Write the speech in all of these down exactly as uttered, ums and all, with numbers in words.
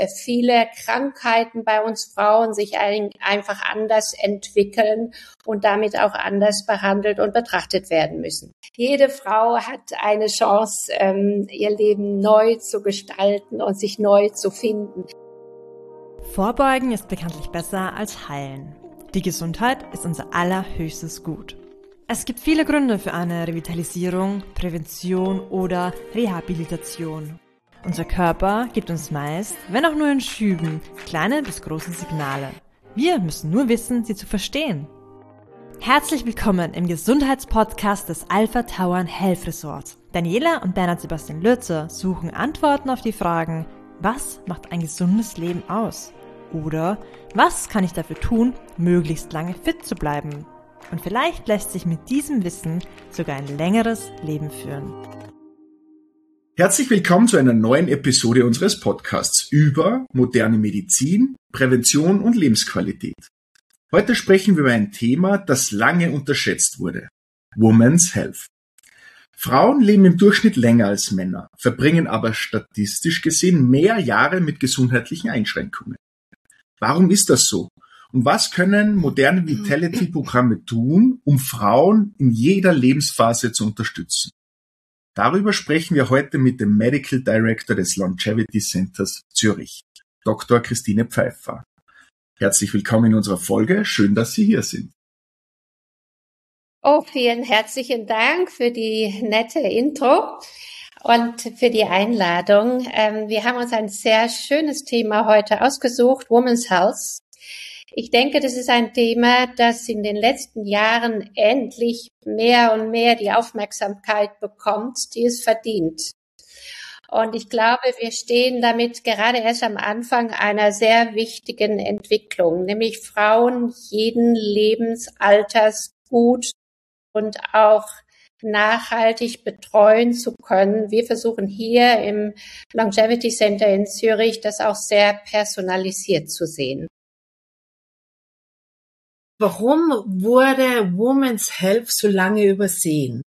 viele Krankheiten bei uns Frauen sich einfach anders entwickeln und damit auch anders behandelt und betrachtet werden müssen. Jede Frau hat eine Chance, ihr Leben neu zu gestalten und sich neu zu finden. Vorbeugen ist bekanntlich besser als heilen. Die Gesundheit ist unser allerhöchstes Gut. Es gibt viele Gründe für eine Revitalisierung, Prävention oder Rehabilitation. Unser Körper gibt uns meist, wenn auch nur in Schüben, kleine bis große Signale. Wir müssen nur wissen, sie zu verstehen. Herzlich willkommen im Gesundheitspodcast des Alpha Tauern Health Resort. Daniela und Bernhard Sebastian Lürzer suchen Antworten auf die Fragen: Was macht ein gesundes Leben aus? Oder was kann ich dafür tun, möglichst lange fit zu bleiben? Und vielleicht lässt sich mit diesem Wissen sogar ein längeres Leben führen. Herzlich willkommen zu einer neuen Episode unseres Podcasts über moderne Medizin, Prävention und Lebensqualität. Heute sprechen wir über ein Thema, das lange unterschätzt wurde: Women's Health. Frauen leben im Durchschnitt länger als Männer, verbringen aber statistisch gesehen mehr Jahre mit gesundheitlichen Einschränkungen. Warum ist das so? Und was können moderne Vitality-Programme tun, um Frauen in jeder Lebensphase zu unterstützen? Darüber sprechen wir heute mit dem Medical Director des Longevity Centers Zürich, Doktor Christine Pfeiffer. Herzlich willkommen in unserer Folge. Schön, dass Sie hier sind. Oh, vielen herzlichen Dank für die nette Intro und für die Einladung. Ähm, wir haben uns ein sehr schönes Thema heute ausgesucht, Women's Health. Ich denke, das ist ein Thema, das in den letzten Jahren endlich mehr und mehr die Aufmerksamkeit bekommt, die es verdient. Und ich glaube, wir stehen damit gerade erst am Anfang einer sehr wichtigen Entwicklung, nämlich Frauen jeden Lebensalters gut und auch nachhaltig betreuen zu können. Wir versuchen hier im Longevity Center in Zürich das auch sehr personalisiert zu sehen. Warum wurde Women's Health so lange übersehen?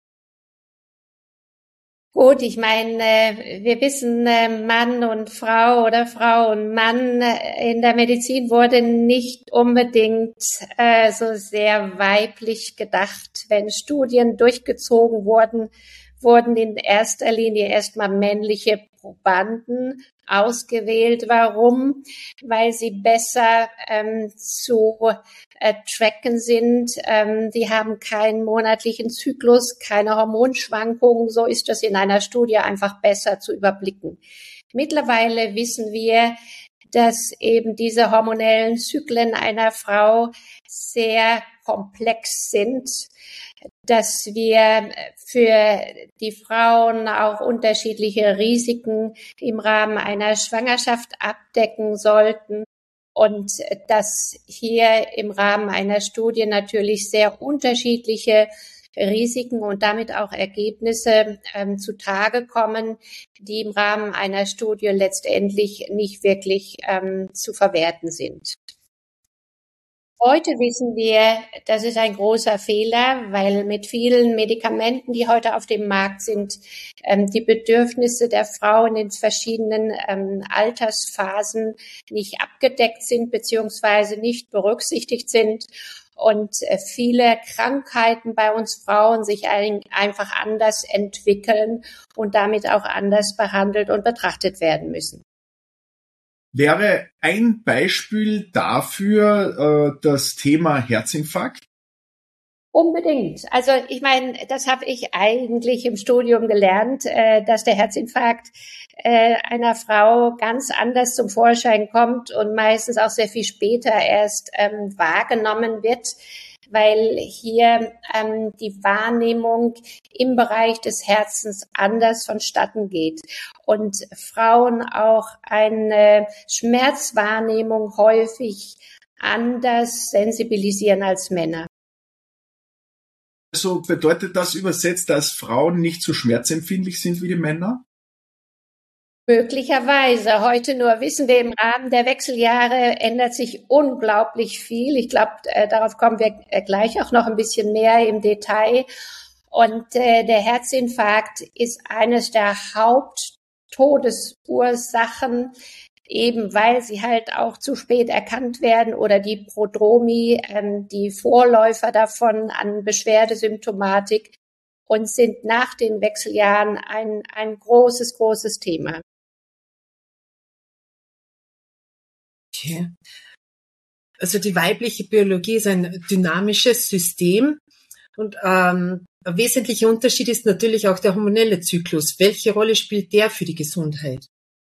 Gut, ich meine, wir wissen, Mann und Frau oder Frau und Mann in der Medizin wurde nicht unbedingt äh, so sehr weiblich gedacht. Wenn Studien durchgezogen wurden, wurden in erster Linie erstmal männliche Probanden ausgewählt. Warum? Weil sie besser ähm, zu äh, tracken sind. Ähm, die haben keinen monatlichen Zyklus, keine Hormonschwankungen. So ist das in einer Studie einfach besser zu überblicken. Mittlerweile wissen wir, dass eben diese hormonellen Zyklen einer Frau sehr komplex sind, dass wir für die Frauen auch unterschiedliche Risiken im Rahmen einer Schwangerschaft abdecken sollten und dass hier im Rahmen einer Studie natürlich sehr unterschiedliche Risiken und damit auch Ergebnisse ähm, zutage kommen, die im Rahmen einer Studie letztendlich nicht wirklich ähm, zu verwerten sind. Heute wissen wir, das ist ein großer Fehler, weil mit vielen Medikamenten, die heute auf dem Markt sind, ähm, die Bedürfnisse der Frauen in verschiedenen ähm, Altersphasen nicht abgedeckt sind beziehungsweise nicht berücksichtigt sind und äh, viele Krankheiten bei uns Frauen sich ein, einfach anders entwickeln und damit auch anders behandelt und betrachtet werden müssen. Wäre ein Beispiel dafür äh, das Thema Herzinfarkt? Unbedingt. Also ich meine, das habe ich eigentlich im Studium gelernt, äh, dass der Herzinfarkt äh, einer Frau ganz anders zum Vorschein kommt und meistens auch sehr viel später erst ähm, wahrgenommen wird, weil hier ähm, die Wahrnehmung im Bereich des Herzens anders vonstatten geht und Frauen auch eine Schmerzwahrnehmung häufig anders sensibilisieren als Männer. Also bedeutet das übersetzt, dass Frauen nicht so schmerzempfindlich sind wie die Männer? Möglicherweise. Heute nur wissen wir, im Rahmen der Wechseljahre ändert sich unglaublich viel. Ich glaube, äh, darauf kommen wir äh, gleich auch noch ein bisschen mehr im Detail. Und äh, der Herzinfarkt ist eines der Haupttodesursachen eben weil sie halt auch zu spät erkannt werden oder die Prodromi, ähm, die Vorläufer davon an Beschwerdesymptomatik und sind nach den Wechseljahren ein, ein großes, großes Thema. Okay. Also die weibliche Biologie ist ein dynamisches System und ähm, ein wesentlicher Unterschied ist natürlich auch der hormonelle Zyklus. Welche Rolle spielt der für die Gesundheit?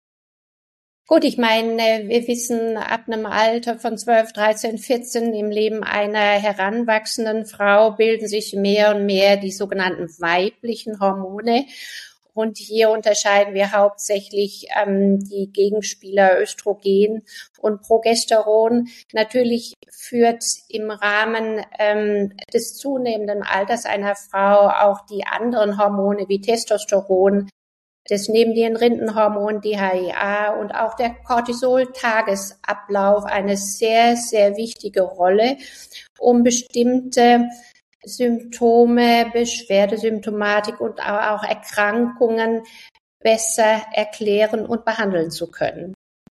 Gut, ich meine, wir wissen, ab einem Alter von zwölf, dreizehn, vierzehn im Leben einer heranwachsenden Frau bilden sich mehr und mehr die sogenannten weiblichen Hormone. Und hier unterscheiden wir hauptsächlich ähm, die Gegenspieler Östrogen und Progesteron. Natürlich führt im Rahmen ähm, des zunehmenden Alters einer Frau auch die anderen Hormone wie Testosteron, das Nebennierenrindenhormon D H E A und auch der Cortisol-Tagesablauf eine sehr, sehr wichtige Rolle, um bestimmte Symptome, Beschwerdesymptomatik und auch Erkrankungen besser erklären und behandeln zu können.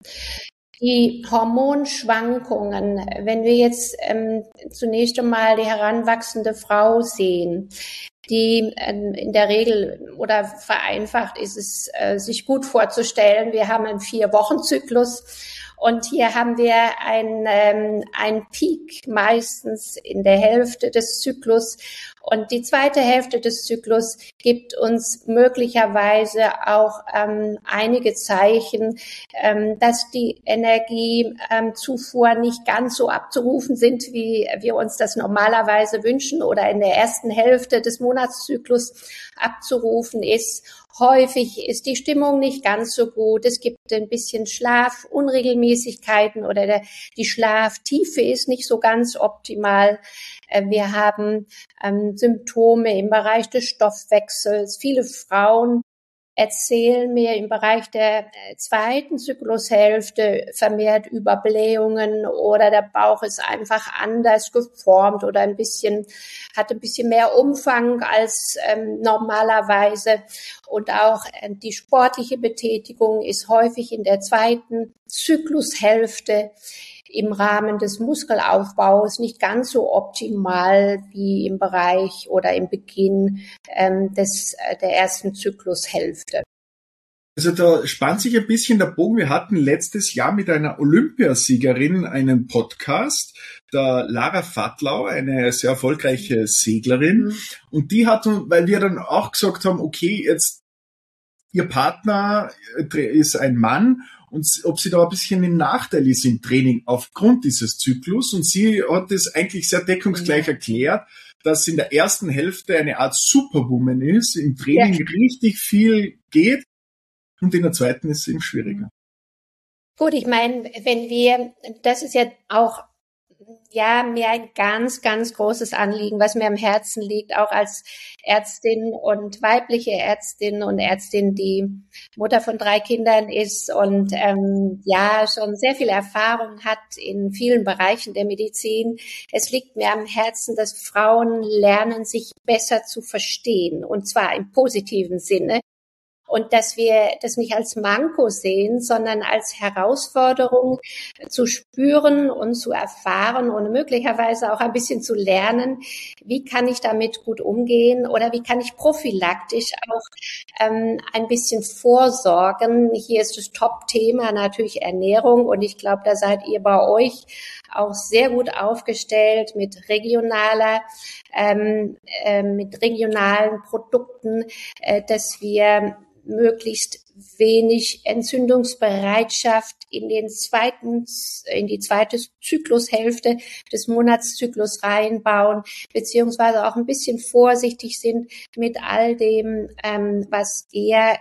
Die Hormonschwankungen, wenn wir jetzt ähm, zunächst einmal die heranwachsende Frau sehen, die ähm, in der Regel oder vereinfacht ist es, äh, sich gut vorzustellen, wir haben einen Vier-Wochen-Zyklus und hier haben wir ein, ähm, ein Peak meistens in der Hälfte des Zyklus und die zweite Hälfte des Zyklus gibt uns möglicherweise auch ähm, einige Zeichen, ähm, dass die Energiezufuhr ähm, nicht ganz so abzurufen sind, wie wir uns das normalerweise wünschen oder in der ersten Hälfte des Monatszyklus abzurufen ist. Häufig ist die Stimmung nicht ganz so gut. Es gibt ein bisschen Schlafunregelmäßigkeiten oder der, die Schlaftiefe ist nicht so ganz optimal. Wir haben ähm, Symptome im Bereich des Stoffwechsels. Viele Frauen erzählen mir im Bereich der zweiten Zyklushälfte vermehrt über Blähungen oder der Bauch ist einfach anders geformt oder ein bisschen, hat ein bisschen mehr Umfang als ähm, normalerweise. Und auch äh, die sportliche Betätigung ist häufig in der zweiten Zyklushälfte im Rahmen des Muskelaufbaus nicht ganz so optimal wie im Bereich oder im Beginn ähm, des äh, der ersten Zyklushälfte. Also da spannt sich ein bisschen der Bogen. Wir hatten letztes Jahr mit einer Olympiasiegerin einen Podcast, der Lara Vatlau, eine sehr erfolgreiche Seglerin. Mhm. Und die hat, weil wir dann auch gesagt haben, okay, jetzt ihr Partner ist ein Mann, und ob sie da ein bisschen im Nachteil ist im Training aufgrund dieses Zyklus. Und sie hat es eigentlich sehr deckungsgleich ja. erklärt, dass in der ersten Hälfte eine Art Superwoman ist, im Training ja. richtig viel geht und in der zweiten ist es eben schwieriger. Gut, ich meine, wenn wir, das ist ja auch ja mir ein ganz, ganz großes Anliegen, was mir am Herzen liegt, auch als Ärztin und weibliche Ärztin und Ärztin, die Mutter von drei Kindern ist und ähm, ja schon sehr viel Erfahrung hat in vielen Bereichen der Medizin. Es liegt mir am Herzen, dass Frauen lernen, sich besser zu verstehen und zwar im positiven Sinne. Und dass wir das nicht als Manko sehen, sondern als Herausforderung zu spüren und zu erfahren und möglicherweise auch ein bisschen zu lernen, wie kann ich damit gut umgehen oder wie kann ich prophylaktisch auch ähm, ein bisschen vorsorgen. Hier ist das Top-Thema natürlich Ernährung und ich glaube, da seid ihr bei euch auch sehr gut aufgestellt mit regionaler, ähm, äh, mit regionalen Produkten, äh, dass wir möglichst wenig Entzündungsbereitschaft in den zweiten, in die zweite Zyklushälfte des Monatszyklus reinbauen, beziehungsweise auch ein bisschen vorsichtig sind mit all dem, ähm, was eher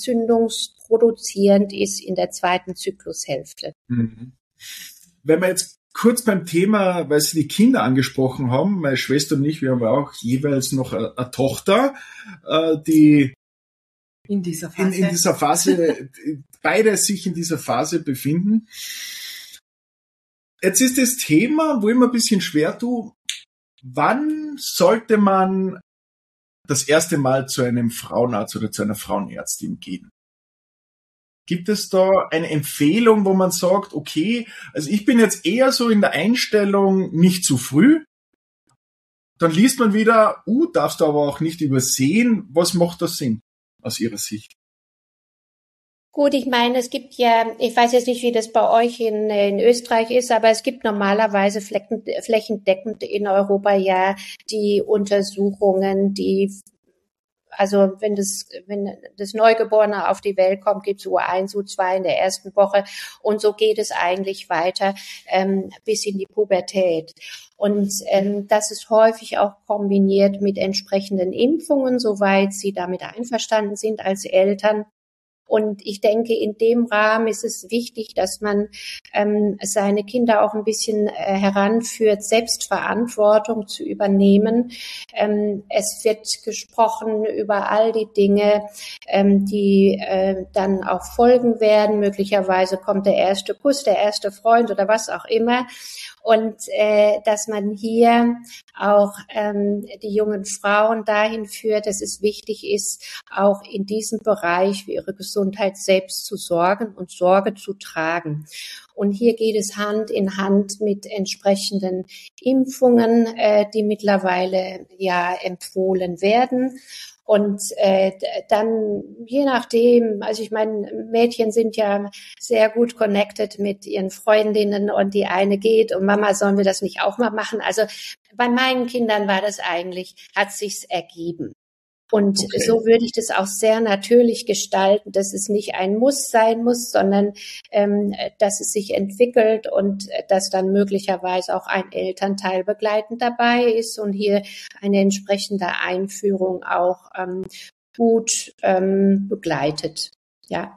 entzündungsproduzierend ist in der zweiten Zyklushälfte. Mhm. Wenn wir jetzt kurz beim Thema, weil Sie die Kinder angesprochen haben, meine Schwester und ich, wir haben auch jeweils noch eine, eine Tochter, äh, die In dieser Phase. In, in dieser Phase, beide sich in dieser Phase befinden. Jetzt ist das Thema, wo ich mir ein bisschen schwer tue, wann sollte man das erste Mal zu einem Frauenarzt oder zu einer Frauenärztin gehen? Gibt es da eine Empfehlung, wo man sagt, okay, also ich bin jetzt eher so in der Einstellung nicht zu früh. Dann liest man wieder, uh, darfst du aber auch nicht übersehen. Was macht das Sinn aus Ihrer Sicht? Gut, ich meine, es gibt ja, ich weiß jetzt nicht, wie das bei euch in, in Österreich ist, aber es gibt normalerweise flecken, flächendeckend in Europa ja die Untersuchungen, die, also wenn das, wenn das Neugeborene auf die Welt kommt, gibt es U eins, U zwei in der ersten Woche und so geht es eigentlich weiter ähm, bis in die Pubertät. Und ähm, das ist häufig auch kombiniert mit entsprechenden Impfungen, soweit Sie damit einverstanden sind als Eltern. Und ich denke, in dem Rahmen ist es wichtig, dass man ähm, seine Kinder auch ein bisschen äh, heranführt, Selbstverantwortung zu übernehmen. Ähm, es wird gesprochen über all die Dinge, ähm, die äh, dann auch folgen werden. Möglicherweise kommt der erste Kuss, der erste Freund oder was auch immer. Und äh, dass man hier auch ähm, die jungen Frauen dahin führt, dass es wichtig ist, auch in diesem Bereich für ihre Gesundheit selbst zu sorgen und Sorge zu tragen. Und hier geht es Hand in Hand mit entsprechenden Impfungen, äh, die mittlerweile ja empfohlen werden. Und äh, dann, je nachdem, also ich meine, Mädchen sind ja sehr gut connected mit ihren Freundinnen und die eine geht und Mama, sollen wir das nicht auch mal machen? Also bei meinen Kindern war das eigentlich, hat sich's ergeben. Und okay. So würde ich das auch sehr natürlich gestalten, dass es nicht ein Muss sein muss, sondern ähm, dass es sich entwickelt und dass dann möglicherweise auch ein Elternteil begleitend dabei ist und hier eine entsprechende Einführung auch ähm, gut ähm, begleitet. Ja.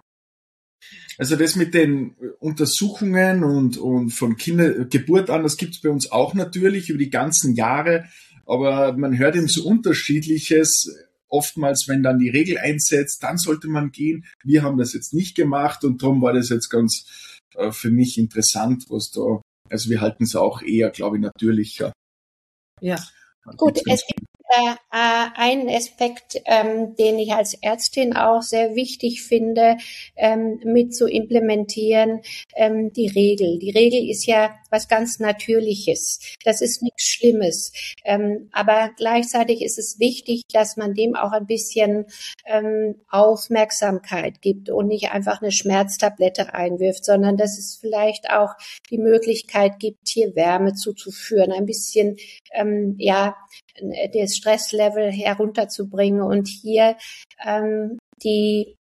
Also das mit den Untersuchungen und, und von Kindergeburt an, das gibt es bei uns auch natürlich über die ganzen Jahre, aber man hört eben so Unterschiedliches. Oftmals, wenn dann die Regel einsetzt, dann sollte man gehen. Wir haben das jetzt nicht gemacht und darum war das jetzt ganz äh, für mich interessant, was da, also wir halten es auch eher, glaube ich, natürlicher. Ja. Gut, es gibt äh, einen Aspekt, ähm, den ich als Ärztin auch sehr wichtig finde, ähm, mit zu implementieren, ähm, die Regel. Die Regel ist ja was ganz Natürliches. Das ist nichts Schlimmes. Ähm, aber gleichzeitig ist es wichtig, dass man dem auch ein bisschen ähm, Aufmerksamkeit gibt und nicht einfach eine Schmerztablette reinwirft, sondern dass es vielleicht auch die Möglichkeit gibt, hier Wärme zuzuführen, ein bisschen, ähm, ja, das Stresslevel herunterzubringen und hier ähm, die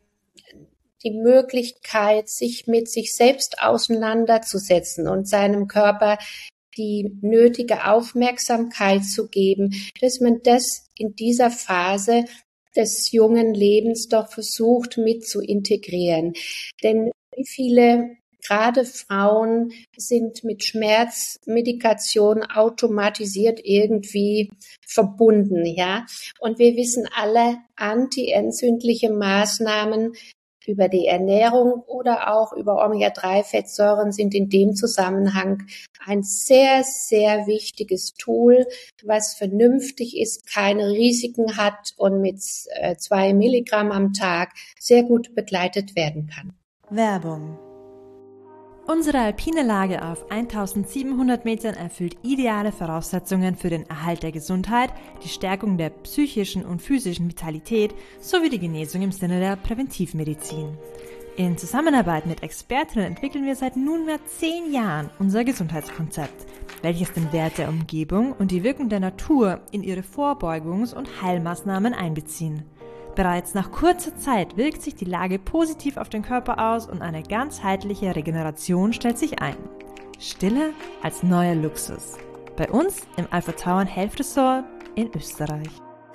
die Möglichkeit, sich mit sich selbst auseinanderzusetzen und seinem Körper die nötige Aufmerksamkeit zu geben, dass man das in dieser Phase des jungen Lebens doch versucht mit zu integrieren. Denn wie viele gerade Frauen sind mit Schmerzmedikation automatisiert irgendwie verbunden, ja. Und wir wissen alle, antientzündliche Maßnahmen über die Ernährung oder auch über Omega drei Fettsäuren sind in dem Zusammenhang ein sehr, sehr wichtiges Tool, was vernünftig ist, keine Risiken hat und mit äh, zwei Milligramm am Tag sehr gut begleitet werden kann. Werbung. Unsere alpine Lage auf eintausendsiebenhundert Metern erfüllt ideale Voraussetzungen für den Erhalt der Gesundheit, die Stärkung der psychischen und physischen Vitalität sowie die Genesung im Sinne der Präventivmedizin. In Zusammenarbeit mit Expertinnen entwickeln wir seit nunmehr zehn Jahren unser Gesundheitskonzept, welches den Wert der Umgebung und die Wirkung der Natur in ihre Vorbeugungs- und Heilmaßnahmen einbeziehen. Bereits nach kurzer Zeit wirkt sich die Lage positiv auf den Körper aus und eine ganzheitliche Regeneration stellt sich ein. Stille als neuer Luxus. Bei uns im Alpha Tauern Health Resort in Österreich.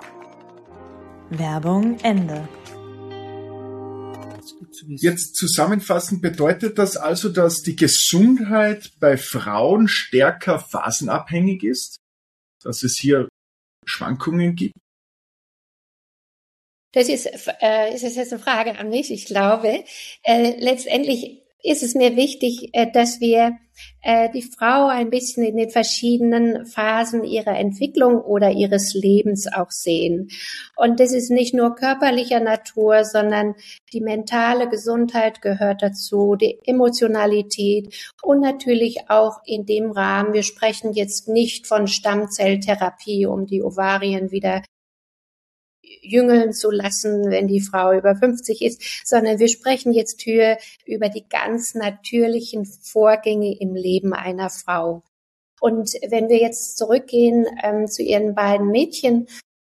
Werbung Ende. Jetzt zusammenfassend bedeutet das also, dass die Gesundheit bei Frauen stärker phasenabhängig ist, dass es hier Schwankungen gibt? Das ist, äh, ist das jetzt eine Frage an mich. Ich glaube, äh, letztendlich ist es mir wichtig, dass wir die Frau ein bisschen in den verschiedenen Phasen ihrer Entwicklung oder ihres Lebens auch sehen. Und das ist nicht nur körperlicher Natur, sondern die mentale Gesundheit gehört dazu, die Emotionalität und natürlich auch in dem Rahmen, wir sprechen jetzt nicht von Stammzelltherapie, um die Ovarien wieder jüngeln zu lassen, wenn die Frau über fünfzig ist, sondern wir sprechen jetzt hier über die ganz natürlichen Vorgänge im Leben einer Frau. Und wenn wir jetzt zurückgehen ähm, zu Ihren beiden Mädchen,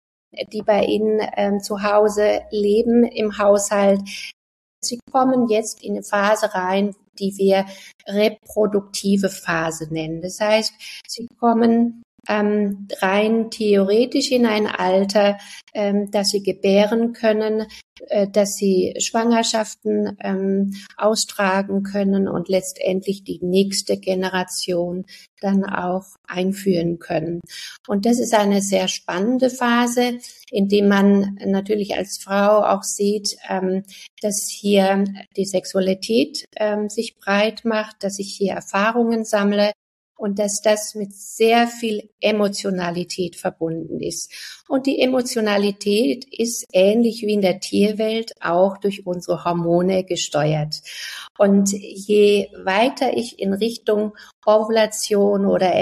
die bei Ihnen ähm, zu Hause leben im Haushalt, sie kommen jetzt in eine Phase rein, die wir reproduktive Phase nennen. Das heißt, sie kommen Ähm, rein theoretisch in ein Alter, ähm, dass sie gebären können, äh, dass sie Schwangerschaften ähm, austragen können und letztendlich die nächste Generation dann auch einführen können. Und das ist eine sehr spannende Phase, in dem man natürlich als Frau auch sieht, ähm, dass hier die Sexualität ähm, sich breit macht, dass ich hier Erfahrungen sammle, und dass das mit sehr viel Emotionalität verbunden ist. Und die Emotionalität ist ähnlich wie in der Tierwelt auch durch unsere Hormone gesteuert. Und je weiter ich in Richtung Ovulation oder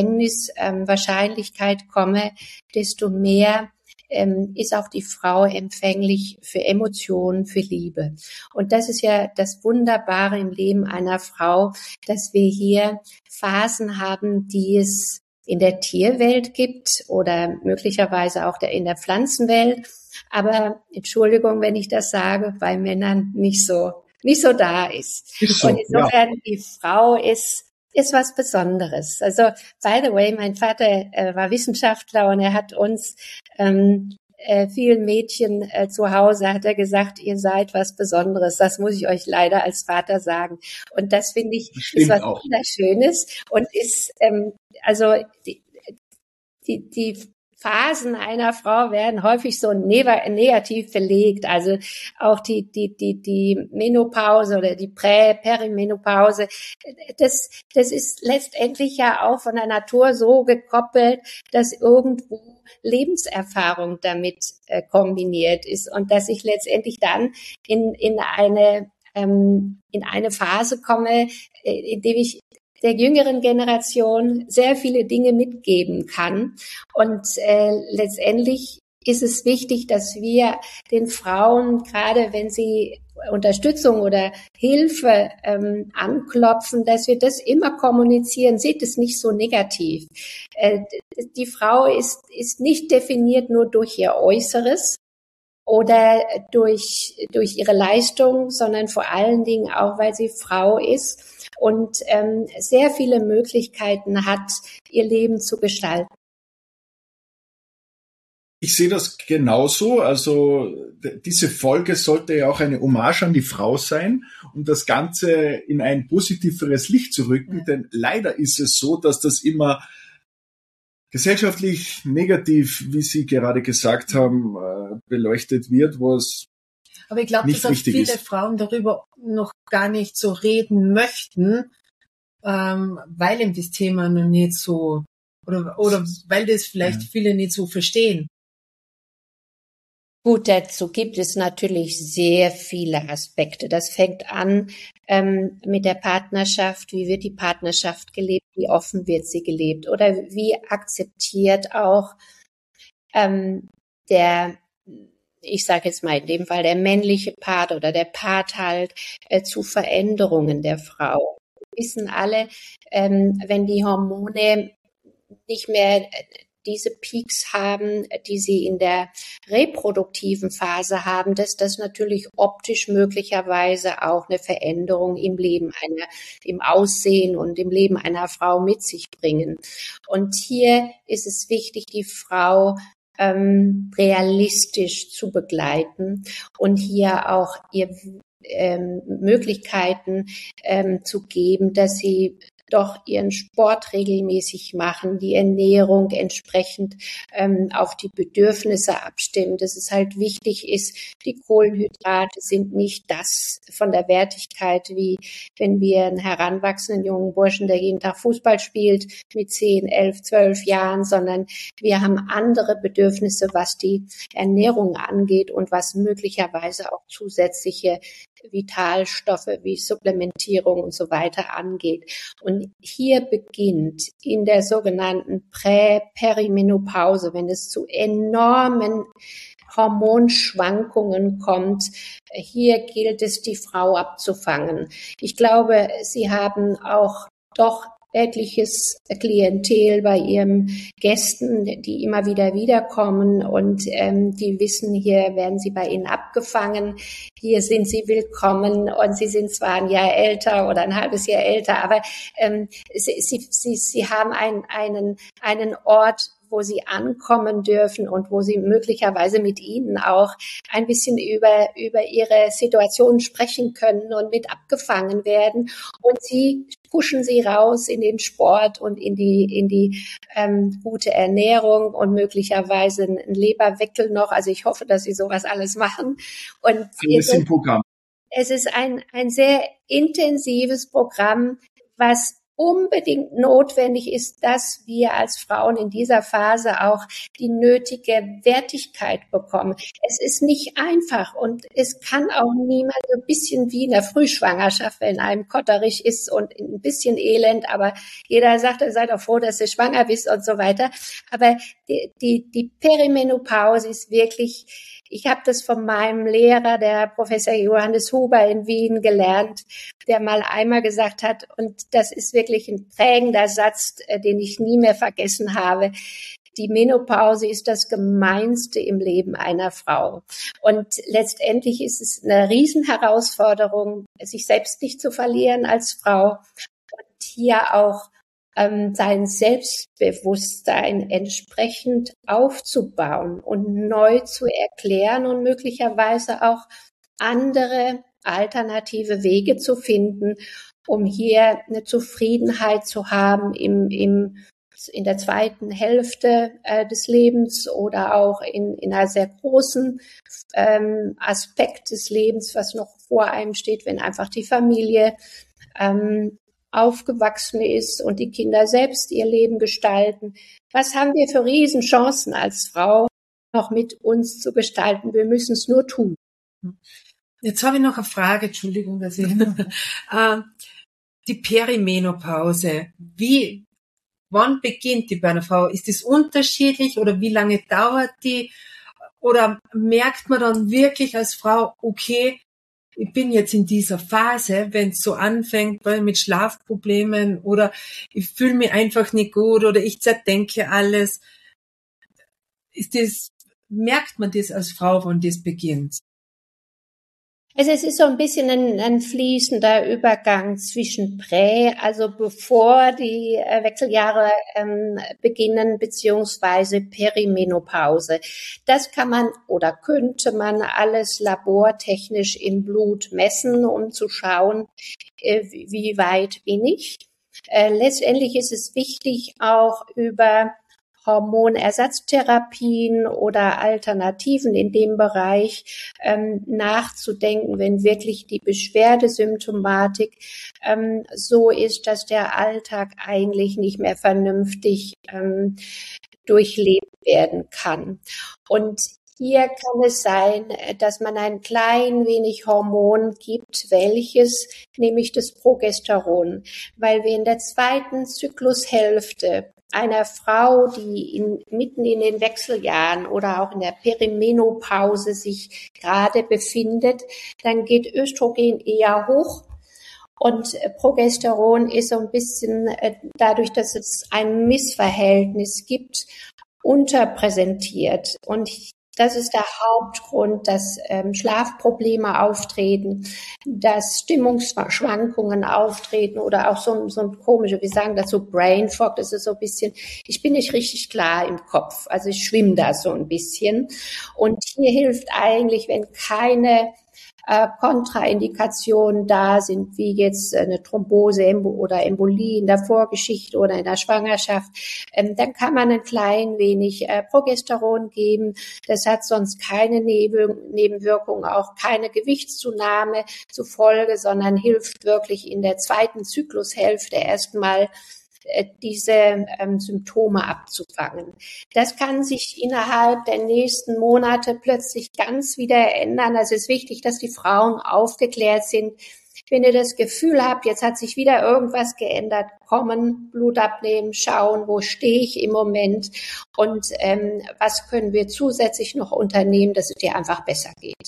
Empfängniswahrscheinlichkeit ähm, komme, desto mehr ähm, ist auch die Frau empfänglich für Emotionen, für Liebe. Und das ist ja das Wunderbare im Leben einer Frau, dass wir hier Phasen haben, die es in der Tierwelt gibt oder möglicherweise auch in der Pflanzenwelt. Aber Entschuldigung, wenn ich das sage, bei Männern nicht so, nicht so da ist. ist so, und insofern ja. Die Frau ist ist was Besonderes. Also, by the way, mein Vater äh, war Wissenschaftler und er hat uns ähm, äh, vielen Mädchen äh, zu Hause, hat er gesagt, ihr seid was Besonderes. Das muss ich euch leider als Vater sagen. Und das finde ich ist was auch Wunderschönes und ist, ähm, also die, die, die Phasen einer Frau werden häufig so negativ belegt. Also auch die, die, die, die Menopause oder die Prä-, Perimenopause. Das, das ist letztendlich ja auch von der Natur so gekoppelt, dass irgendwo Lebenserfahrung damit äh, kombiniert ist und dass ich letztendlich dann in, in eine, ähm, in eine Phase komme, äh, in dem ich der jüngeren Generation sehr viele Dinge mitgeben kann. Und äh, letztendlich ist es wichtig, dass wir den Frauen, gerade wenn sie Unterstützung oder Hilfe ähm, anklopfen, dass wir das immer kommunizieren. Seht es nicht so negativ. Äh, die Frau ist, ist nicht definiert nur durch ihr Äußeres oder durch, durch ihre Leistung, sondern vor allen Dingen auch, weil sie Frau ist und ähm, sehr viele Möglichkeiten hat, ihr Leben zu gestalten. Ich sehe das genauso. Also diese Folge sollte ja auch eine Hommage an die Frau sein, um das Ganze in ein positiveres Licht zu rücken. Ja. Denn leider ist es so, dass das immer gesellschaftlich negativ, wie Sie gerade gesagt haben, beleuchtet wird, was Aber ich glaube, dass auch viele ist. Frauen darüber noch gar nicht so reden möchten, ähm, weil eben das Thema noch nicht so, oder, oder weil das vielleicht ja. viele nicht so verstehen. Gut, dazu gibt es natürlich sehr viele Aspekte. Das fängt an ähm, mit der Partnerschaft. Wie wird die Partnerschaft gelebt? Wie offen wird sie gelebt? Oder wie akzeptiert auch ähm, der, ich sage jetzt mal in dem Fall der männliche Part oder der Part halt äh, zu Veränderungen der Frau. Wir wissen alle, ähm, wenn die Hormone nicht mehr äh, diese Peaks haben, die sie in der reproduktiven Phase haben, dass das natürlich optisch möglicherweise auch eine Veränderung im Leben einer, im Aussehen und im Leben einer Frau mit sich bringen. Und hier ist es wichtig, die Frau ähm, realistisch zu begleiten und hier auch ihr ähm, Möglichkeiten ähm, zu geben, dass sie doch ihren Sport regelmäßig machen, die Ernährung entsprechend ähm, auf die Bedürfnisse abstimmen, dass es halt wichtig ist, die Kohlenhydrate sind nicht das von der Wertigkeit, wie wenn wir einen heranwachsenden jungen Burschen, der jeden Tag Fußball spielt, mit zehn, elf, zwölf Jahren, sondern wir haben andere Bedürfnisse, was die Ernährung angeht und was möglicherweise auch zusätzliche Vitalstoffe wie Supplementierung und so weiter angeht. Und hier beginnt in der sogenannten Prä-Perimenopause, wenn es zu enormen Hormonschwankungen kommt, hier gilt es, die Frau abzufangen. Ich glaube, Sie haben auch doch etliches Klientel bei Ihren Gästen, die immer wieder wiederkommen und ähm, die wissen, hier werden sie bei Ihnen abgefangen, hier sind sie willkommen und sie sind zwar ein Jahr älter oder ein halbes Jahr älter, aber ähm, sie, sie, sie, sie haben einen, einen, einen Ort, wo sie ankommen dürfen und wo sie möglicherweise mit Ihnen auch ein bisschen über, über Ihre Situation sprechen können und mit abgefangen werden. Und Sie pushen Sie raus in den Sport und in die, in die ähm, gute Ernährung und möglicherweise ein Leberweckel noch. Also ich hoffe, dass Sie sowas alles machen. Und alles im Programm. Es ist ein, ein sehr intensives Programm, was unbedingt notwendig ist, dass wir als Frauen in dieser Phase auch die nötige Wertigkeit bekommen. Es ist nicht einfach und es kann auch niemand so ein bisschen wie in der Frühschwangerschaft, wenn einem kotterig ist und ein bisschen elend, aber jeder sagt, er sei doch froh, dass du schwanger bist und so weiter. Aber die, die, die Perimenopause ist wirklich, ich habe das von meinem Lehrer, der Professor Johannes Huber in Wien gelernt, der mal einmal gesagt hat, und das ist wirklich ein prägender Satz, den ich nie mehr vergessen habe: Die Menopause ist das Gemeinste im Leben einer Frau. Und letztendlich ist es eine Riesenherausforderung, sich selbst nicht zu verlieren als Frau und hier auch ähm, sein Selbstbewusstsein entsprechend aufzubauen und neu zu erklären und möglicherweise auch andere alternative Wege zu finden, um hier eine Zufriedenheit zu haben im, im, in der zweiten Hälfte äh, des Lebens oder auch in, in einer sehr großen ähm, Aspekt des Lebens, was noch vor einem steht, wenn einfach die Familie ähm, aufgewachsen ist und die Kinder selbst ihr Leben gestalten. Was haben wir für Riesenchancen als Frau noch mit uns zu gestalten? Wir müssen es nur tun. Jetzt habe ich noch eine Frage, Entschuldigung, dass ich äh, die Perimenopause. Wie, wann beginnt die bei einer Frau? Ist es unterschiedlich oder wie lange dauert die? Oder merkt man dann wirklich als Frau, okay, ich bin jetzt in dieser Phase, wenn es so anfängt mit Schlafproblemen oder ich fühle mich einfach nicht gut oder ich zerdenke alles. Ist das, merkt man das als Frau, wann das beginnt? Also es ist so ein bisschen ein, ein fließender Übergang zwischen Prä, also bevor die Wechseljahre ähm, beginnen, beziehungsweise Perimenopause. Das kann man oder könnte man alles labortechnisch im Blut messen, um zu schauen, äh, wie weit bin ich. Äh, letztendlich ist es wichtig, auch über Hormonersatztherapien oder Alternativen in dem Bereich ähm, nachzudenken, wenn wirklich die Beschwerdesymptomatik ähm, so ist, dass der Alltag eigentlich nicht mehr vernünftig ähm, durchlebt werden kann. Und hier kann es sein, dass man ein klein wenig Hormon gibt, welches, nämlich das Progesteron, weil wir in der zweiten Zyklushälfte einer Frau, die in, mitten in den Wechseljahren oder auch in der Perimenopause sich gerade befindet, dann geht Östrogen eher hoch und Progesteron ist so ein bisschen, dadurch, dass es ein Missverhältnis gibt, unterpräsentiert. Und das ist der Hauptgrund, dass ähm, Schlafprobleme auftreten, dass Stimmungsschwankungen auftreten oder auch so, so ein komische, wir sagen dazu Brain Fog, das ist so ein bisschen, ich bin nicht richtig klar im Kopf, also ich schwimme da so ein bisschen. Und hier hilft eigentlich, wenn keine äh, Kontraindikationen da sind, wie jetzt eine Thrombose oder Embolie in der Vorgeschichte oder in der Schwangerschaft, ähm, dann kann man ein klein wenig äh, Progesteron geben. Das hat sonst keine Neben- Nebenwirkungen, auch keine Gewichtszunahme zur Folge, sondern hilft wirklich in der zweiten Zyklushälfte erstmal diese ähm, Symptome abzufangen. Das kann sich innerhalb der nächsten Monate plötzlich ganz wieder ändern. Also es ist wichtig, dass die Frauen aufgeklärt sind. Wenn ihr das Gefühl habt, jetzt hat sich wieder irgendwas geändert, kommen, Blut abnehmen, schauen, wo stehe ich im Moment und ähm, was können wir zusätzlich noch unternehmen, dass es dir einfach besser geht.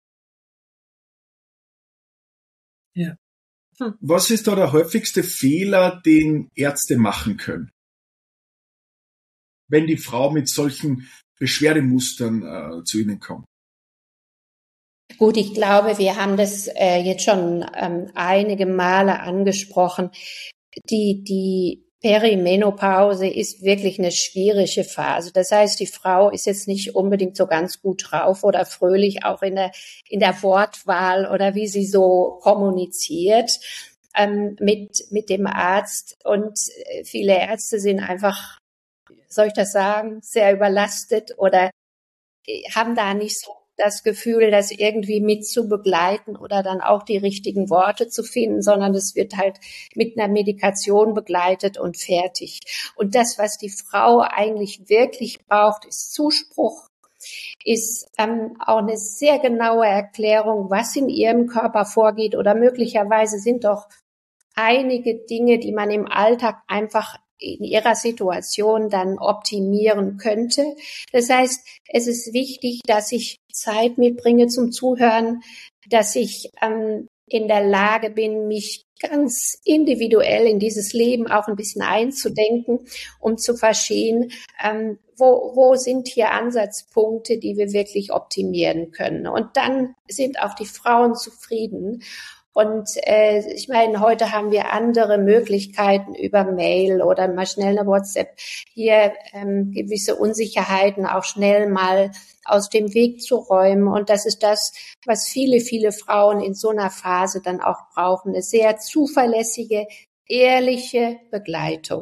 Ja. Was ist da der häufigste Fehler, den Ärzte machen können, wenn die Frau mit solchen Beschwerdemustern äh, zu ihnen kommt? Gut, ich glaube, wir haben das äh, jetzt schon ähm, einige Male angesprochen. Die, die Perimenopause ist wirklich eine schwierige Phase. Das heißt, die Frau ist jetzt nicht unbedingt so ganz gut drauf oder fröhlich, auch in der, in der Wortwahl oder wie sie so kommuniziert ähm, mit, mit dem Arzt. Und viele Ärzte sind einfach, soll ich das sagen, sehr überlastet oder haben da nicht so das Gefühl, das irgendwie mit zu begleiten oder dann auch die richtigen Worte zu finden, sondern es wird halt mit einer Medikation begleitet und fertig. Und das, was die Frau eigentlich wirklich braucht, ist Zuspruch, ist ähm, auch eine sehr genaue Erklärung, was in ihrem Körper vorgeht oder möglicherweise sind doch einige Dinge, die man im Alltag einfach in ihrer Situation dann optimieren könnte. Das heißt, es ist wichtig, dass ich Zeit mitbringe zum Zuhören, dass ich ähm, in der Lage bin, mich ganz individuell in dieses Leben auch ein bisschen einzudenken, um zu verstehen, ähm, wo, wo sind hier Ansatzpunkte, die wir wirklich optimieren können. Und dann sind auch die Frauen zufrieden. Und äh, ich meine, heute haben wir andere Möglichkeiten über Mail oder mal schnell eine WhatsApp, hier ähm, gewisse Unsicherheiten auch schnell mal aus dem Weg zu räumen. Und das ist das, was viele, viele Frauen in so einer Phase dann auch brauchen. Eine sehr zuverlässige, ehrliche Begleitung.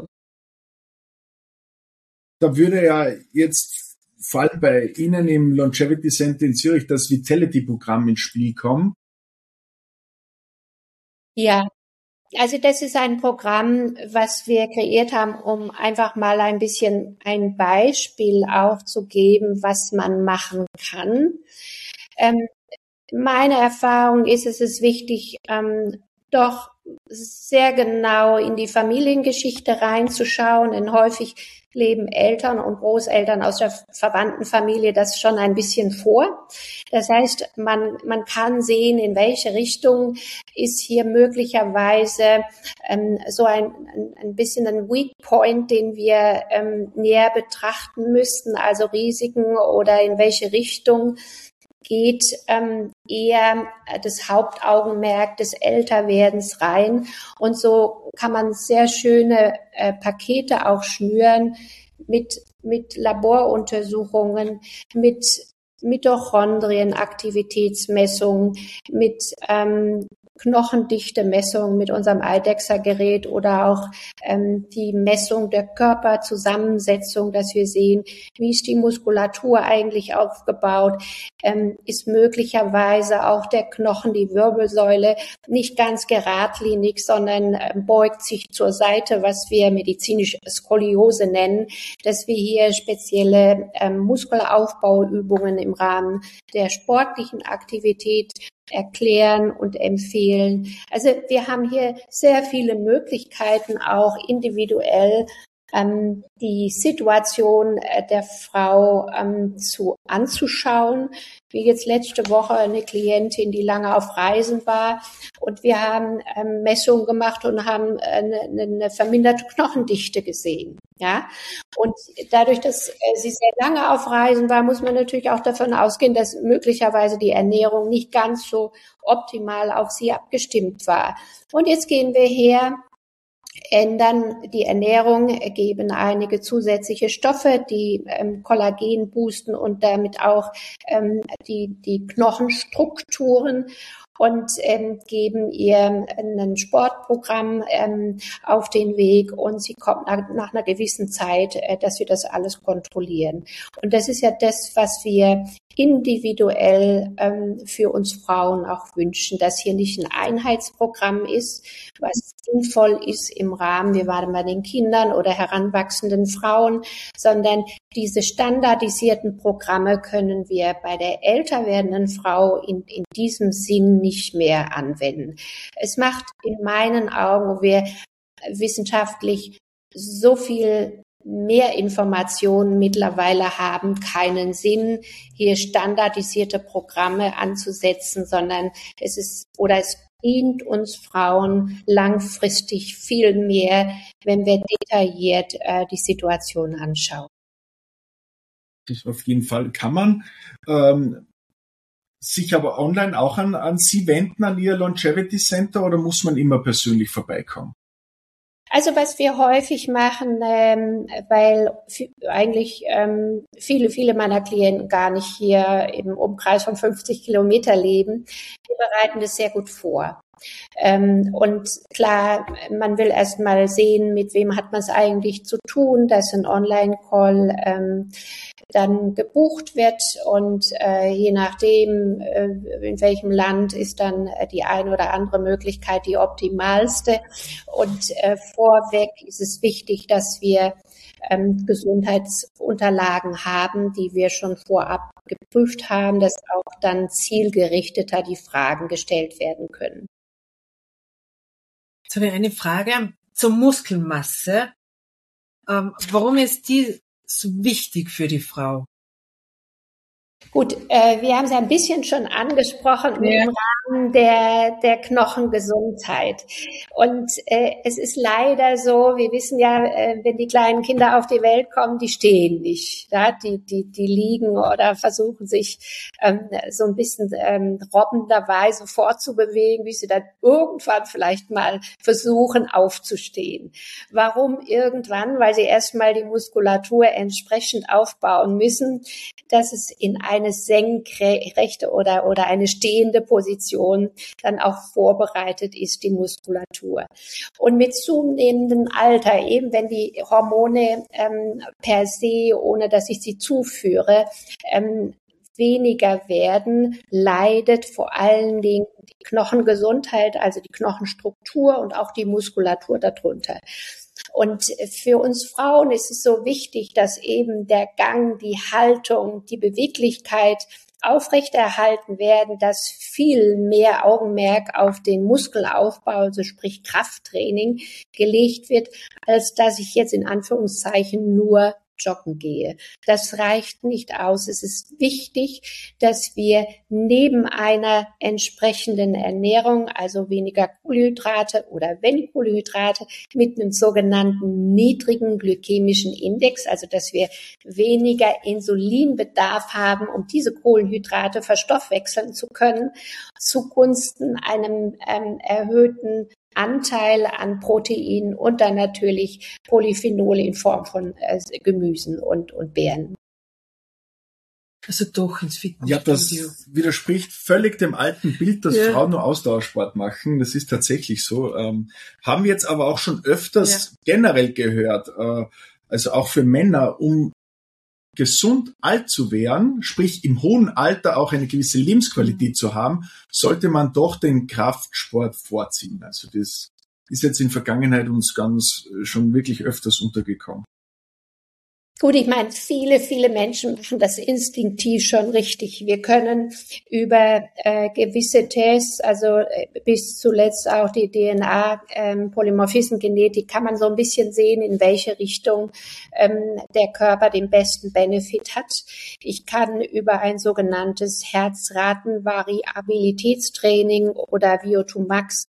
Da würde ja jetzt vor allem bei Ihnen im Longevity Center in Zürich das Vitality-Programm ins Spiel kommen. Ja, also das ist ein Programm, was wir kreiert haben, um einfach mal ein bisschen ein Beispiel auch zu geben, was man machen kann. Ähm, meine Erfahrung ist, es ist wichtig, ähm, doch sehr genau in die Familiengeschichte reinzuschauen, denn häufig leben Eltern und Großeltern aus der verwandten Familie das schon ein bisschen vor. Das heißt, man, man kann sehen, in welche Richtung ist hier möglicherweise ähm, so ein, ein, ein bisschen ein Weak Point, den wir ähm, näher betrachten müssten, also Risiken oder in welche Richtung geht ähm, eher das Hauptaugenmerk des Älterwerdens rein. Und so kann man sehr schöne äh, Pakete auch schnüren mit, mit Laboruntersuchungen, mit Mitochondrien, Aktivitätsmessungen, mit ähm, Knochendichte-Messung mit unserem IDEXA-Gerät oder auch ähm, die Messung der Körperzusammensetzung, dass wir sehen, wie ist die Muskulatur eigentlich aufgebaut, ähm, ist möglicherweise auch der Knochen, die Wirbelsäule nicht ganz geradlinig, sondern äh, beugt sich zur Seite, was wir medizinisch Skoliose nennen, dass wir hier spezielle ähm, Muskelaufbauübungen im Rahmen der sportlichen Aktivität erklären und empfehlen. Also wir haben hier sehr viele Möglichkeiten, auch individuell ähm, die Situation äh, der Frau ähm, zu anzuschauen. Wie jetzt letzte Woche eine Klientin, die lange auf Reisen war, und wir haben ähm, Messungen gemacht und haben eine, eine verminderte Knochendichte gesehen. Ja, und dadurch, dass sie sehr lange auf Reisen war, muss man natürlich auch davon ausgehen, dass möglicherweise die Ernährung nicht ganz so optimal auf sie abgestimmt war. Und jetzt gehen wir her, ändern die Ernährung, geben einige zusätzliche Stoffe, die ähm, Kollagen boosten und damit auch ähm, die, die Knochenstrukturen und ähm, geben ihr ein Sportprogramm ähm, auf den Weg und sie kommt nach, nach einer gewissen Zeit, äh, dass wir das alles kontrollieren. Und das ist ja das, was wir individuell ähm, für uns Frauen auch wünschen, dass hier nicht ein Einheitsprogramm ist, was sinnvoll ist im Rahmen, wir waren bei den Kindern oder heranwachsenden Frauen, sondern diese standardisierten Programme können wir bei der älter werdenden Frau in, in diesem Sinn nicht mehr anwenden. Es macht in meinen Augen, wo wir wissenschaftlich so viel mehr Informationen mittlerweile haben, keinen Sinn, hier standardisierte Programme anzusetzen, sondern es ist oder es dient uns Frauen langfristig viel mehr, wenn wir detailliert äh, die Situation anschauen. Das auf jeden Fall kann man ähm, sich aber online auch an, an Sie wenden, an Ihr Longevity Center, oder muss man immer persönlich vorbeikommen? Also was wir häufig machen, ähm, weil f- eigentlich ähm, viele, viele meiner Klienten gar nicht hier im Umkreis von fünfzig Kilometer leben, wir bereiten das sehr gut vor. Ähm, und klar, man will erst mal sehen, mit wem hat man es eigentlich zu tun, dass ein Online-Call ähm, dann gebucht wird und äh, je nachdem, äh, in welchem Land ist dann äh, die eine oder andere Möglichkeit die optimalste. Und äh, vorweg ist es wichtig, dass wir ähm, Gesundheitsunterlagen haben, die wir schon vorab geprüft haben, dass auch dann zielgerichteter die Fragen gestellt werden können. Jetzt habe ich eine Frage zur Muskelmasse. Ähm, warum ist die so wichtig für die Frau? Gut, äh, wir haben es ja ein bisschen schon angesprochen Ja. im Rahmen der, der Knochengesundheit. Und äh, es ist leider so, wir wissen ja, äh, wenn die kleinen Kinder auf die Welt kommen, die stehen nicht. Ja? Die, die, die liegen oder versuchen sich ähm, so ein bisschen ähm, robbenderweise fortzubewegen, wie sie dann irgendwann vielleicht mal versuchen aufzustehen. Warum irgendwann? Weil sie erstmal die Muskulatur entsprechend aufbauen müssen, dass es in eine senkrechte oder, oder eine stehende Position dann auch vorbereitet ist, die Muskulatur. Und mit zunehmendem Alter, eben wenn die Hormone ähm, per se, ohne dass ich sie zuführe, ähm, weniger werden, leidet vor allen Dingen die Knochengesundheit, also die Knochenstruktur und auch die Muskulatur darunter. Und für uns Frauen ist es so wichtig, dass eben der Gang, die Haltung, die Beweglichkeit aufrechterhalten werden, dass viel mehr Augenmerk auf den Muskelaufbau, also sprich Krafttraining, gelegt wird, als dass ich jetzt in Anführungszeichen nur joggen gehe. Das reicht nicht aus. Es ist wichtig, dass wir neben einer entsprechenden Ernährung, also weniger Kohlenhydrate oder wenn Kohlenhydrate, mit einem sogenannten niedrigen glykämischen Index, also dass wir weniger Insulinbedarf haben, um diese Kohlenhydrate verstoffwechseln zu können, zugunsten einem ähm, erhöhten Anteil an Proteinen und dann natürlich Polyphenole in Form von äh, Gemüsen und, und Beeren. Also doch ins Fitnessstudio. Ja, das widerspricht völlig dem alten Bild, dass Ja. Frauen nur Ausdauersport machen. Das ist tatsächlich so. Ähm, haben wir jetzt aber auch schon öfters ja. generell gehört, äh, also auch für Männer, um gesund alt zu werden, sprich im hohen Alter auch eine gewisse Lebensqualität mhm. zu haben, sollte man doch den Kraftsport vorziehen. Also das ist jetzt in Vergangenheit uns ganz schon wirklich öfters untergekommen. Gut, ich meine, viele, viele Menschen machen das instinktiv schon richtig. Wir können über äh, gewisse Tests, also äh, bis zuletzt auch die D N A-Polymorphismengenetik, ähm, kann man so ein bisschen sehen, in welche Richtung ähm, der Körper den besten Benefit hat. Ich kann über ein sogenanntes Herzratenvariabilitätstraining oder V O zwei Max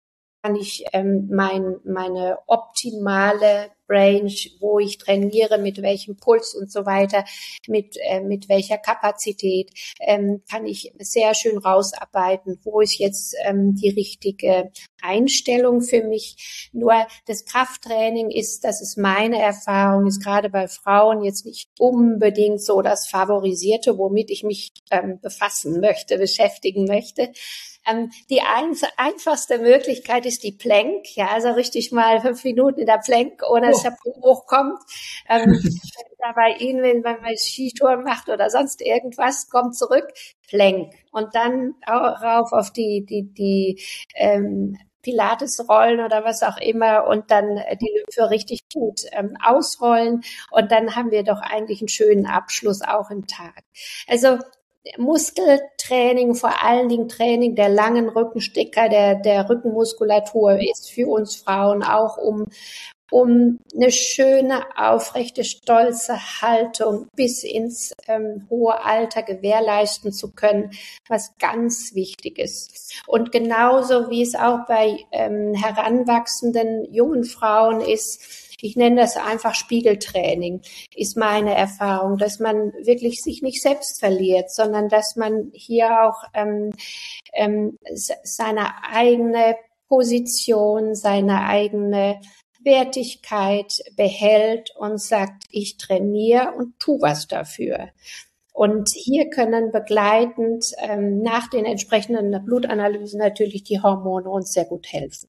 kann ich ähm, mein, meine optimale Range, wo ich trainiere, mit welchem Puls und so weiter, mit äh, mit welcher Kapazität, ähm, kann ich sehr schön rausarbeiten, wo ist jetzt ähm, die richtige Einstellung für mich. Nur das Krafttraining ist, das ist meine Erfahrung, ist gerade bei Frauen jetzt nicht unbedingt so das Favorisierte, womit ich mich ähm, befassen möchte, beschäftigen möchte. Ähm, die ein, einfachste Möglichkeit ist die Plank, ja, also richtig mal fünf Minuten in der Plank, ohne dass der Po hochkommt. Ähm, da bei Ihnen, wenn man mal Skitouren macht oder sonst irgendwas, kommt zurück, Plank. Und dann rauf auf die, die, die, ähm, Pilates-Rollen oder was auch immer und dann die Lymphe richtig gut ähm, ausrollen. Und dann haben wir doch eigentlich einen schönen Abschluss auch im Tag. Also, Muskeltraining, vor allen Dingen Training der langen Rückenstecker, der, der Rückenmuskulatur ist für uns Frauen auch, um, um eine schöne, aufrechte, stolze Haltung bis ins ähm, hohe Alter gewährleisten zu können, was ganz wichtig ist. Und genauso wie es auch bei ähm, heranwachsenden jungen Frauen ist, ich nenne das einfach Spiegeltraining, ist meine Erfahrung, dass man wirklich sich nicht selbst verliert, sondern dass man hier auch ähm, ähm, seine eigene Position, seine eigene Wertigkeit behält und sagt, ich trainiere und tu was dafür. Und hier können begleitend ähm, nach den entsprechenden Blutanalysen natürlich die Hormone uns sehr gut helfen.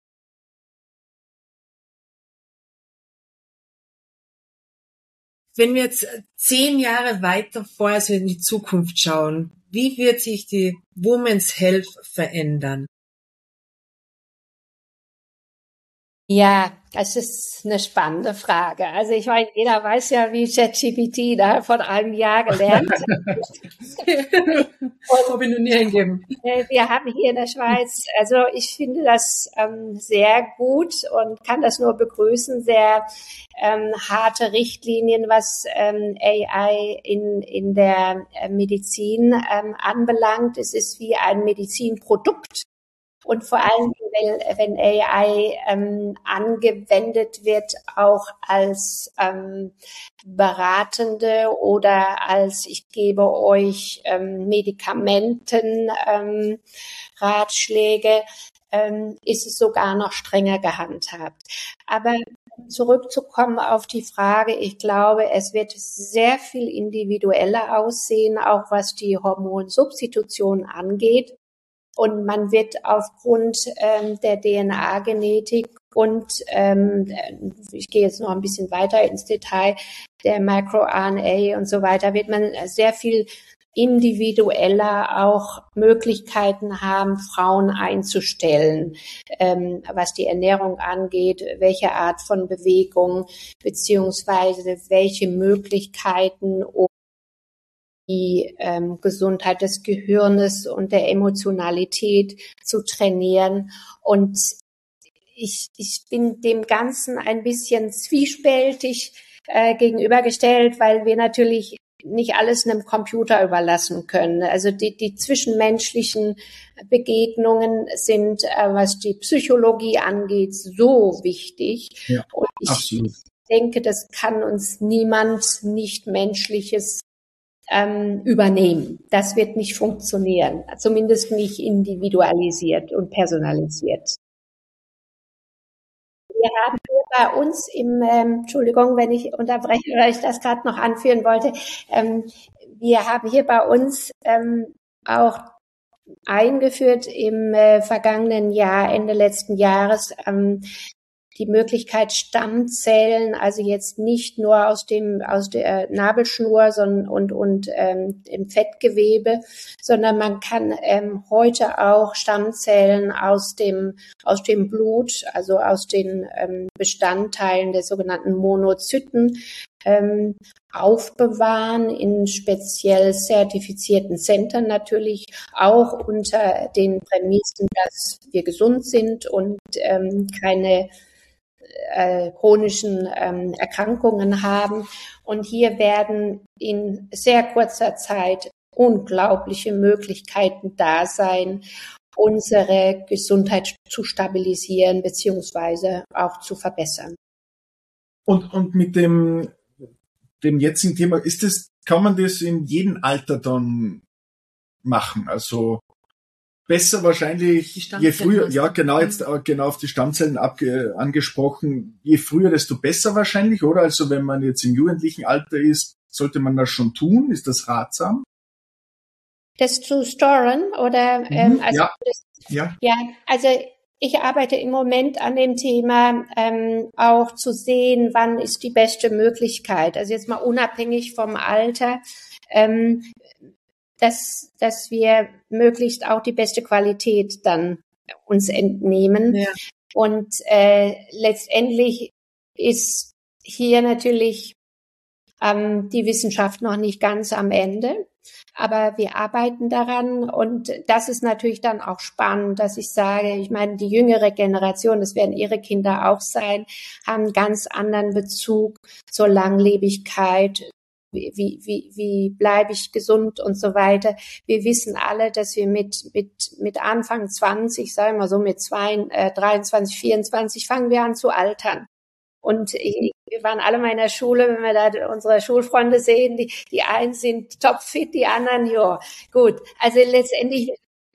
Wenn wir jetzt zehn Jahre weiter vor, also in die Zukunft schauen, wie wird sich die Women's Health verändern? Ja, das ist eine spannende Frage. Also ich meine, jeder weiß ja, wie ChatGPT da von einem Jahr gelernt. Habe ich noch nie eingegeben. Wir haben hier in der Schweiz, also ich finde das ähm, sehr gut und kann das nur begrüßen, sehr ähm, harte Richtlinien, was ähm, A I in, in der äh, Medizin ähm, anbelangt. Es ist wie ein Medizinprodukt. Und vor allem, wenn, wenn A I ähm, angewendet wird, auch als ähm, beratende oder als ich gebe euch ähm, Medikamenten, ähm, Ratschläge, ähm, ist es sogar noch strenger gehandhabt. Aber zurückzukommen auf die Frage, ich glaube, es wird sehr viel individueller aussehen, auch was die Hormonsubstitution angeht. Und man wird aufgrund ähm, der D N A-Genetik und ähm, ich gehe jetzt noch ein bisschen weiter ins Detail, der MicroRNA und so weiter, wird man sehr viel individueller auch Möglichkeiten haben, Frauen einzustellen, ähm, was die Ernährung angeht, welche Art von Bewegung, beziehungsweise welche Möglichkeiten, um die ähm, Gesundheit des Gehirnes und der Emotionalität zu trainieren. Und ich, ich bin dem Ganzen ein bisschen zwiespältig äh, gegenübergestellt, weil wir natürlich nicht alles einem Computer überlassen können. Also die, die zwischenmenschlichen Begegnungen sind, äh, was die Psychologie angeht, so wichtig. Ja, und ich absolut. denke, das kann uns niemand nicht Menschliches ähm, übernehmen. Das wird nicht funktionieren, zumindest nicht individualisiert und personalisiert. Wir haben hier bei uns im, ähm, Entschuldigung, wenn ich unterbreche, oder ich das gerade noch anführen wollte, ähm, wir haben hier bei uns ähm, auch eingeführt im äh, vergangenen Jahr, Ende letzten Jahres, ähm, die Möglichkeit, Stammzellen, also jetzt nicht nur aus dem aus der Nabelschnur sondern und und ähm, im Fettgewebe, sondern man kann ähm, heute auch Stammzellen aus dem aus dem Blut, also aus den ähm, Bestandteilen der sogenannten Monozyten ähm, aufbewahren in speziell zertifizierten Zentren, natürlich auch unter den Prämissen, dass wir gesund sind und ähm, keine Äh, chronischen ähm, Erkrankungen haben. Und hier werden in sehr kurzer Zeit unglaubliche Möglichkeiten da sein, unsere Gesundheit zu stabilisieren beziehungsweise auch zu verbessern. Und, und mit dem, dem jetzigen Thema, ist das, kann man das in jedem Alter dann machen? Also besser wahrscheinlich, je früher, ja genau, jetzt genau auf die Stammzellen abge, angesprochen, je früher, desto besser wahrscheinlich, oder? Also wenn man jetzt im jugendlichen Alter ist, sollte man das schon tun? Ist das ratsam? Das zu storen oder Mhm, ähm, also ja, das, ja. ja, also ich arbeite im Moment an dem Thema, ähm, auch zu sehen, wann ist die beste Möglichkeit. Also jetzt mal unabhängig vom Alter, ähm, dass, dass wir möglichst auch die beste Qualität dann uns entnehmen. Ja. Und äh, letztendlich ist hier natürlich ähm, die Wissenschaft noch nicht ganz am Ende. Aber wir arbeiten daran und das ist natürlich dann auch spannend, dass ich sage, ich meine, die jüngere Generation, das werden ihre Kinder auch sein, haben einen ganz anderen Bezug zur Langlebigkeit. Wie, wie, wie, wie bleibe ich gesund und so weiter. Wir wissen alle, dass wir mit, mit, mit Anfang zwanzig, sagen wir mal so mit zwei, äh, dreiundzwanzig, vierundzwanzig, fangen wir an zu altern. Und ich, wir waren alle mal in der Schule, wenn wir da unsere Schulfreunde sehen, die, die einen sind topfit, die anderen, ja, gut. Also letztendlich,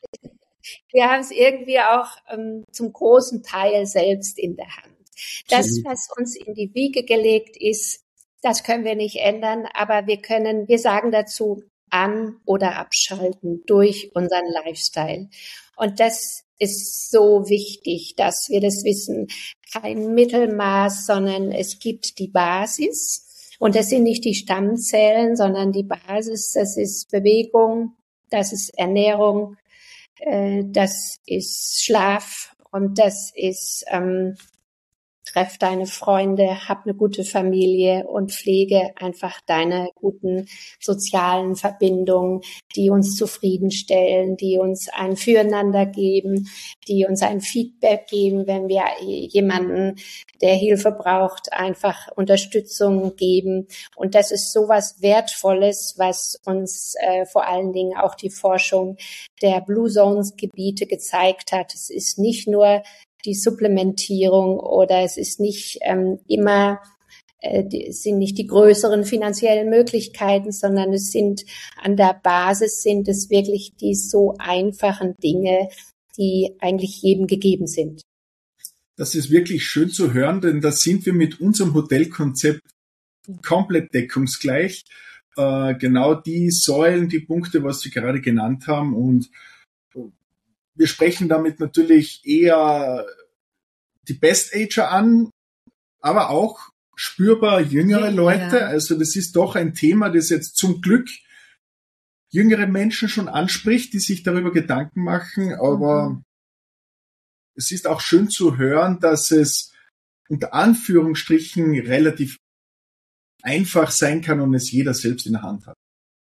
wir haben es irgendwie auch ähm, zum großen Teil selbst in der Hand. Das, was uns in die Wiege gelegt ist, das können wir nicht ändern, aber wir können, wir sagen dazu an- oder abschalten durch unseren Lifestyle. Und das ist so wichtig, dass wir das wissen. Kein Mittelmaß, sondern es gibt die Basis. Und das sind nicht die Stammzellen, sondern die Basis, das ist Bewegung, das ist Ernährung, äh, das ist Schlaf und das ist ähm, treff deine Freunde, hab eine gute Familie und pflege einfach deine guten sozialen Verbindungen, die uns zufriedenstellen, die uns ein Füreinander geben, die uns ein Feedback geben, wenn wir jemanden, der Hilfe braucht, einfach Unterstützung geben. Und das ist sowas Wertvolles, was uns äh, vor allen Dingen auch die Forschung der Blue Zones Gebiete gezeigt hat. Es ist nicht nur die Supplementierung oder es ist nicht ähm, immer, äh, die, es sind nicht die größeren finanziellen Möglichkeiten, sondern es sind an der Basis sind es wirklich die so einfachen Dinge, die eigentlich jedem gegeben sind. Das ist wirklich schön zu hören, denn da sind wir mit unserem Hotelkonzept komplett deckungsgleich. Äh, genau die Säulen, die Punkte, was Sie gerade genannt haben, und wir sprechen damit natürlich eher die Best-Ager an, aber auch spürbar jüngere Ja, Leute. ja. Also das ist doch ein Thema, das jetzt zum Glück jüngere Menschen schon anspricht, die sich darüber Gedanken machen. Aber mhm. es ist auch schön zu hören, dass es unter Anführungsstrichen relativ einfach sein kann und es jeder selbst in der Hand hat.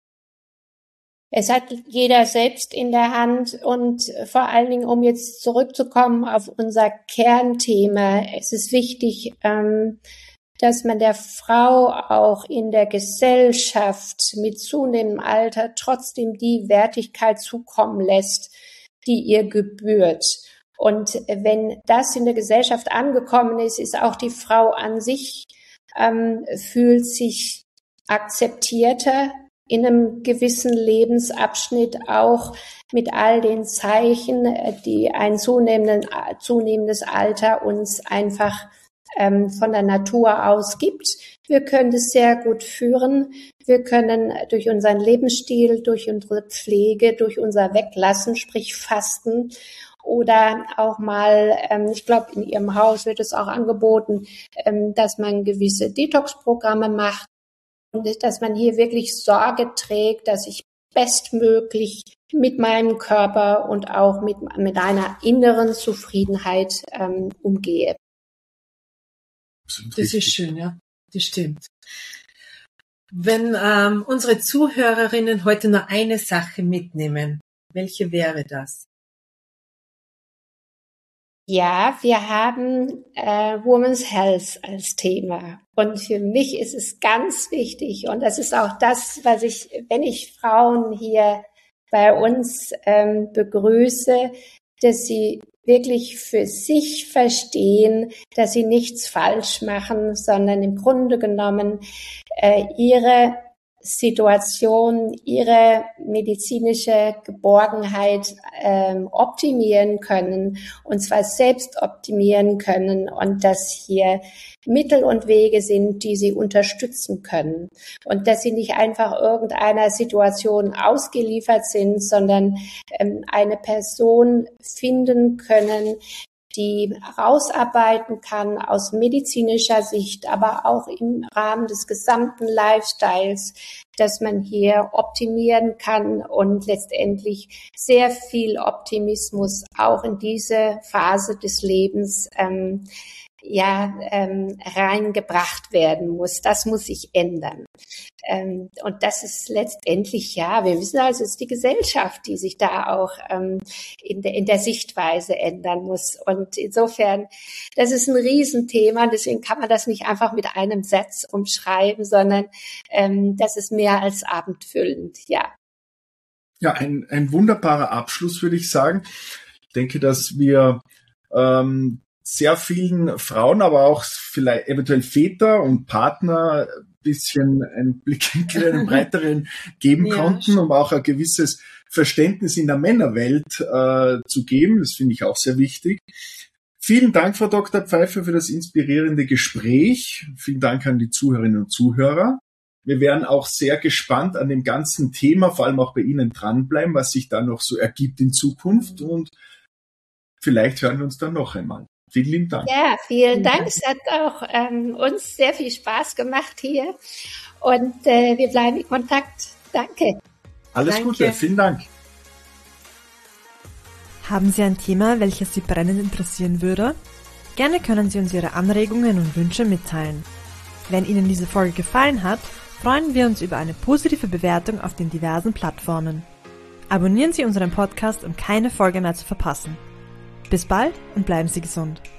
Es hat jeder selbst in der Hand und vor allen Dingen, um jetzt zurückzukommen auf unser Kernthema, es ist wichtig, ähm, dass man der Frau auch in der Gesellschaft mit zunehmendem Alter trotzdem die Wertigkeit zukommen lässt, die ihr gebührt. Und wenn das in der Gesellschaft angekommen ist, ist auch die Frau an sich, ähm, fühlt sich akzeptierter in einem gewissen Lebensabschnitt, auch mit all den Zeichen, die ein zunehmenden, zunehmendes Alter uns einfach ähm, von der Natur aus gibt. Wir können das sehr gut führen. Wir können durch unseren Lebensstil, durch unsere Pflege, durch unser Weglassen, sprich Fasten, oder auch mal, ähm, ich glaube, in Ihrem Haus wird es auch angeboten, ähm, dass man gewisse Detox-Programme macht, und dass man hier wirklich Sorge trägt, dass ich bestmöglich mit meinem Körper und auch mit, mit einer inneren Zufriedenheit ähm, umgehe. Das ist schön, ja. Das stimmt. Wenn ähm, unsere Zuhörerinnen heute nur eine Sache mitnehmen, welche wäre das? Ja, wir haben äh, Women's Health als Thema. Und für mich ist es ganz wichtig, und das ist auch das, was ich, wenn ich Frauen hier bei uns ähm, begrüße, dass sie wirklich für sich verstehen, dass sie nichts falsch machen, sondern im Grunde genommen äh, ihre Situation, ihre medizinische Geborgenheit ähm, optimieren können, und zwar selbst optimieren können, und dass hier Mittel und Wege sind, die sie unterstützen können, und dass sie nicht einfach irgendeiner Situation ausgeliefert sind, sondern ähm, eine Person finden können, die rausarbeiten kann aus medizinischer Sicht, aber auch im Rahmen des gesamten Lifestyles, dass man hier optimieren kann und letztendlich sehr viel Optimismus auch in diese Phase des Lebens ähm, ja ähm, reingebracht werden muss. Das muss sich ändern. Ähm, und das ist letztendlich, ja, wir wissen also, es ist die Gesellschaft, die sich da auch ähm, in, der, in der Sichtweise ändern muss. Und insofern, das ist ein Riesenthema, deswegen kann man das nicht einfach mit einem Satz umschreiben, sondern ähm, das ist mehr als abendfüllend, ja. Ja, ein, ein wunderbarer Abschluss, würde ich sagen. Ich denke, dass wir ähm, sehr vielen Frauen, aber auch vielleicht eventuell Väter und Partner ein bisschen einen Blickwinkel, einen breiteren geben ja, konnten, um auch ein gewisses Verständnis in der Männerwelt äh, zu geben. Das finde ich auch sehr wichtig. Vielen Dank, Frau Doktor Pfeiffer, für das inspirierende Gespräch. Vielen Dank an die Zuhörerinnen und Zuhörer. Wir werden auch sehr gespannt an dem ganzen Thema, vor allem auch bei Ihnen dranbleiben, was sich da noch so ergibt in Zukunft, und vielleicht hören wir uns dann noch einmal. Vielen lieben Dank. Ja, vielen Dank. Es hat auch ähm, uns sehr viel Spaß gemacht hier, und äh, wir bleiben in Kontakt. Danke. Alles Danke. Gute. Vielen Dank. Haben Sie ein Thema, welches Sie brennend interessieren würde? Gerne können Sie uns Ihre Anregungen und Wünsche mitteilen. Wenn Ihnen diese Folge gefallen hat, freuen wir uns über eine positive Bewertung auf den diversen Plattformen. Abonnieren Sie unseren Podcast, um keine Folge mehr zu verpassen. Bis bald und bleiben Sie gesund.